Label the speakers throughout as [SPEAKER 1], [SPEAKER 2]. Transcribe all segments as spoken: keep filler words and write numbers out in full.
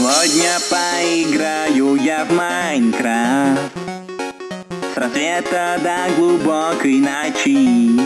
[SPEAKER 1] Сегодня поиграю я в Майнкрафт с рассвета до глубокой ночи.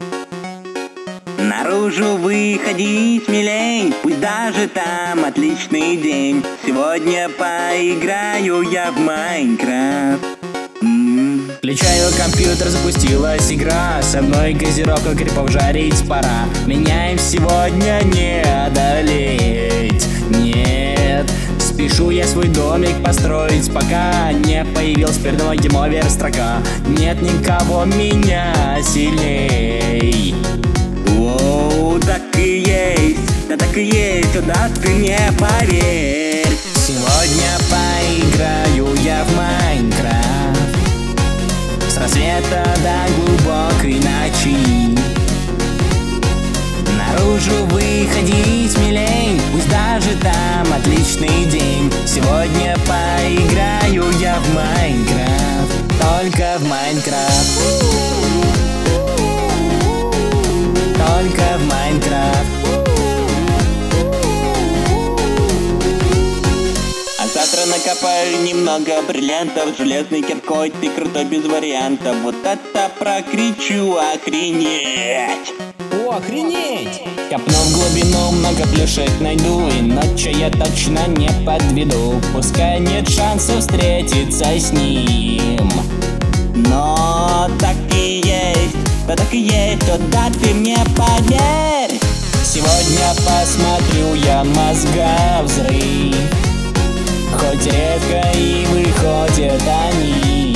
[SPEAKER 1] Наружу выходи смелей, пусть даже там отличный день. Сегодня поиграю я в Майнкрафт. м-м.
[SPEAKER 2] Включаю компьютер, запустилась игра. С одной газировкой крипов жарить пора. Меняем сегодня не одолеть. Нет, спешу я свой домик построить, пока не появился перед мной гейм-овер строка. Нет никого меня сильней.
[SPEAKER 1] Воу, так и есть, да так и есть, да ты не поверь.
[SPEAKER 2] Сегодня поиграю я в Майнкрафт с рассвета до глубокой ночи. Наружу выходи смелей, пусть даже там отличный день. Сегодня поиграю я в Майнкрафт, только в Майнкрафт. Только в Майнкрафт.
[SPEAKER 1] А завтра накопаю немного бриллиантов. Железной киркой ты крутой без вариантов. Вот это прокричу, охренеть.
[SPEAKER 2] О, охренеть! Копну в глубину, много плюшек найду, и ночью я точно не подведу. Пускай нет шансов встретиться с ним,
[SPEAKER 1] Но так и есть, да так и есть, то да ты мне поверь.
[SPEAKER 2] сегодня посмотрю я мозга взрыв. Хоть редко и выходят они.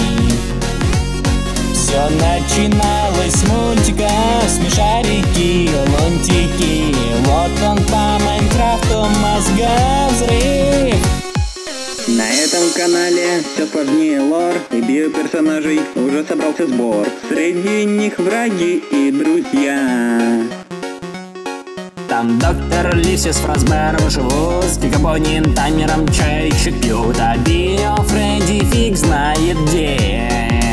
[SPEAKER 2] Все начиналось с мультика, смешарики, лунтики. Вот он по Майнкрафту, мозга взрыв.
[SPEAKER 1] На этом канале все сложнее лор и биоперсонажей уже собрался сбор. Среди них враги и друзья.
[SPEAKER 2] Там доктор Лисис, Фразбером живут, с Гигабонин таймером чайчик пьют, а Био Фредди фиг знает где.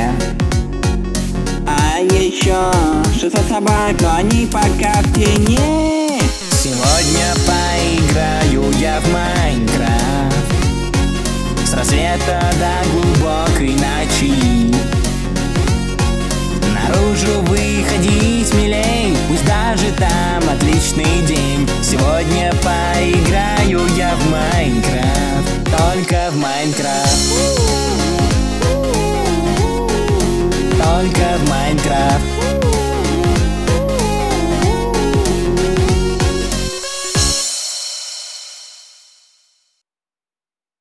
[SPEAKER 1] А еще шестьсот собак, но они пока в тени.
[SPEAKER 2] Сегодня поиграю я в Майнкрафт с рассвета до глубокой ночи. Наружу выходи смелей, пусть даже там отличный день. Сегодня поиграю я в Майнкрафт, только в Майнкрафт.